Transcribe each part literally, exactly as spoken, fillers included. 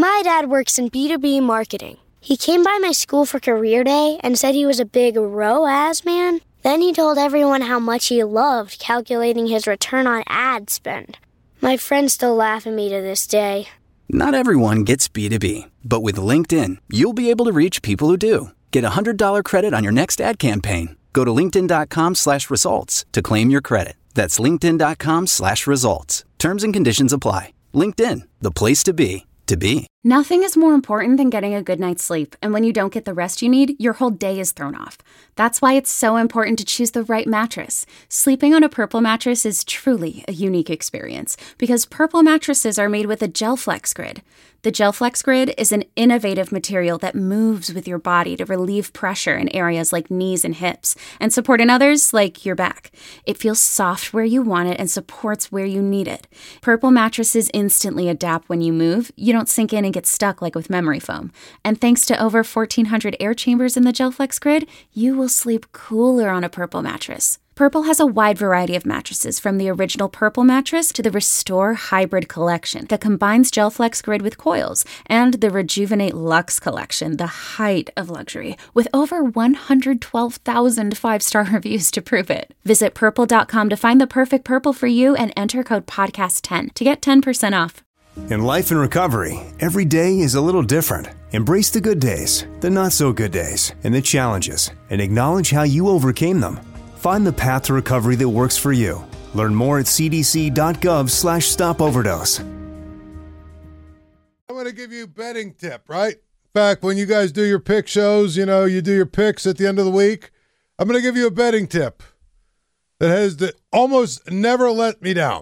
My dad works in B two B marketing. He came by my school for career day and said he was a big R O A S man. Then he told everyone how much he loved calculating his return on ad spend. My friends still laugh at me to this day. Not everyone gets B two B, but with LinkedIn, you'll be able to reach people who do. Get a one hundred dollars credit on your next ad campaign. Go to linkedin.com slash results to claim your credit. That's linkedin.com slash results. Terms and conditions apply. LinkedIn, the place to be, to be. Nothing is more important than getting a good night's sleep, and when you don't get the rest you need, your whole day is thrown off. That's why it's so important to choose the right mattress. Sleeping on a Purple mattress is truly a unique experience, because Purple mattresses are made with a GelFlex Grid. The GelFlex Grid is an innovative material that moves with your body to relieve pressure in areas like knees and hips, and support in others like your back. It feels soft where you want it and supports where you need it. Purple mattresses instantly adapt when you move. You don't sink in and get stuck like with memory foam. And thanks to over fourteen hundred air chambers in the GelFlex Grid, you will sleep cooler on a Purple mattress. Purple has a wide variety of mattresses, from the original Purple mattress to the Restore Hybrid collection that combines GelFlex Grid with coils, and the Rejuvenate Luxe collection, the height of luxury, with over one hundred twelve thousand five-star reviews to prove it. Visit purple dot com to find the perfect Purple for you and enter code podcast ten to get ten percent off. In life and recovery, every day is a little different. Embrace the good days, the not-so-good days, and the challenges, and acknowledge how you overcame them. Find the path to recovery that works for you. Learn more at cdc.gov slash stop overdose. I'm going to give you a betting tip, right? Back when you guys do your pick shows, you know, you do your picks at the end of the week. I'm going to give you a betting tip that has the, almost never let me down.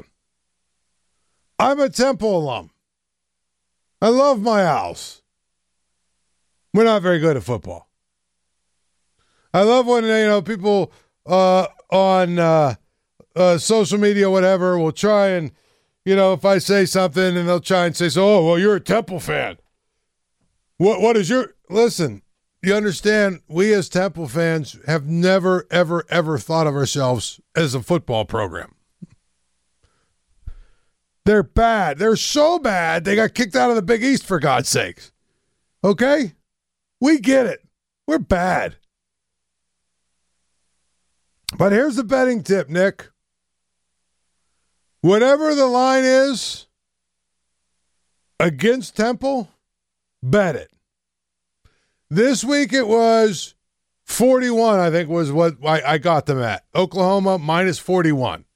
I'm a Temple alum. I love my Owls. We're not very good at football. I love when, you know, people uh, on uh, uh, social media, whatever, will try and, you know, if I say something and they'll try and say, so, oh, well, you're a Temple fan. What? What is your, listen, you understand, we as Temple fans have never, ever, ever thought of ourselves as a football program. They're bad. They're so bad, they got kicked out of the Big East, for God's sakes. Okay? We get it. We're bad. But here's the betting tip, Nick. Whatever the line is against Temple, bet it. This week it was forty-one, I think was what I, I got them at. Oklahoma minus forty-one.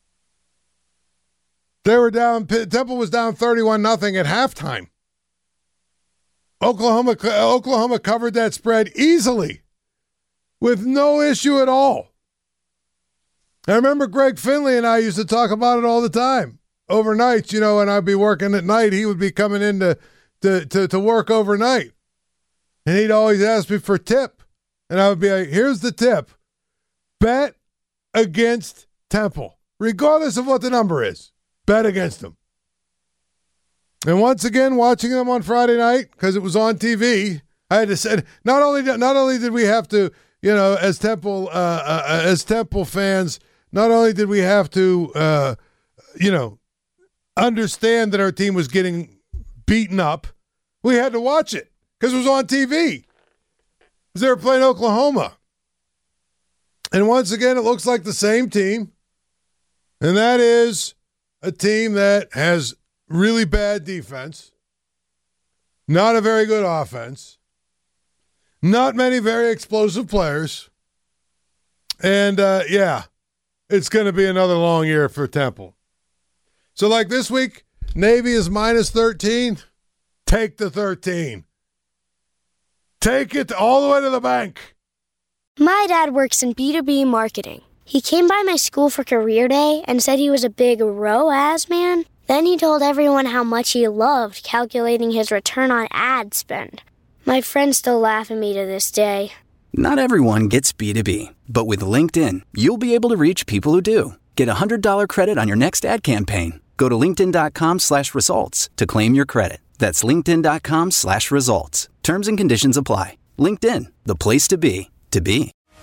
They were down, Temple was down thirty-one nothing at halftime. Oklahoma, Oklahoma covered that spread easily with no issue at all. I remember Greg Finley and I used to talk about it all the time. Overnight, you know, and I'd be working at night. He would be coming in to, to, to, to work overnight. And he'd always ask me for a tip. And I would be like, here's the tip. Bet against Temple, regardless of what the number is. Bet against them. And once again, watching them on Friday night, because it was on T V, I had to say, not only not only did we have to, you know, as Temple uh, uh, as Temple fans, not only did we have to, uh, you know, understand that our team was getting beaten up, we had to watch it because it was on T V. Because they were playing Oklahoma. And once again, it looks like the same team, and that is a team that has really bad defense, not a very good offense, not many very explosive players, and uh, yeah, it's going to be another long year for Temple. So like this week, Navy is minus thirteen. Take the thirteen. Take it all the way to the bank. My dad works in B two B marketing. He came by my school for career day and said he was a big R O A S man. Then he told everyone how much he loved calculating his return on ad spend. My friends still laugh at me to this day. Not everyone gets B two B, but with LinkedIn, you'll be able to reach people who do. Get a one hundred dollars credit on your next ad campaign. Go to linkedin.com slash results to claim your credit. That's linkedin.com slash results. Terms and conditions apply. LinkedIn, the place to be, to be.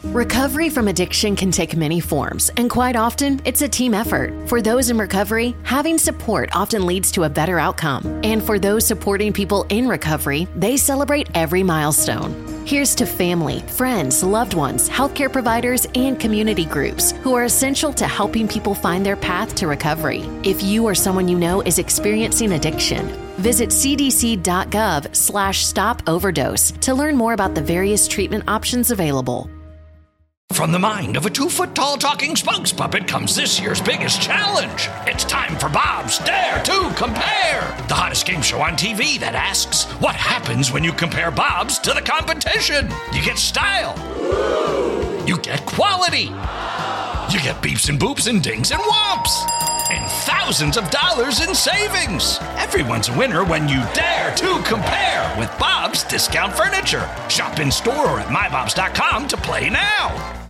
Recovery from addiction can take many forms, and quite often, it's a team effort. For those in recovery, having support often leads to a better outcome. And for those supporting people in recovery, they celebrate every milestone. Here's to family, friends, loved ones, healthcare providers, and community groups who are essential to helping people find their path to recovery. If you or someone you know is experiencing addiction, visit cdc.gov slash stop overdose to learn more about the various treatment options available. From the mind of a two-foot-tall talking Spunks puppet comes this year's biggest challenge. It's time for Bob's Dare to Compare, the hottest game show on T V that asks, what happens when you compare Bob's to the competition? You get style. You get quality. You get beeps and boops and dings and whomps. And thousands of dollars in savings. Everyone's a winner when you dare to compare with Bob's Discount Furniture. Shop in store or at my bobs dot com to play now.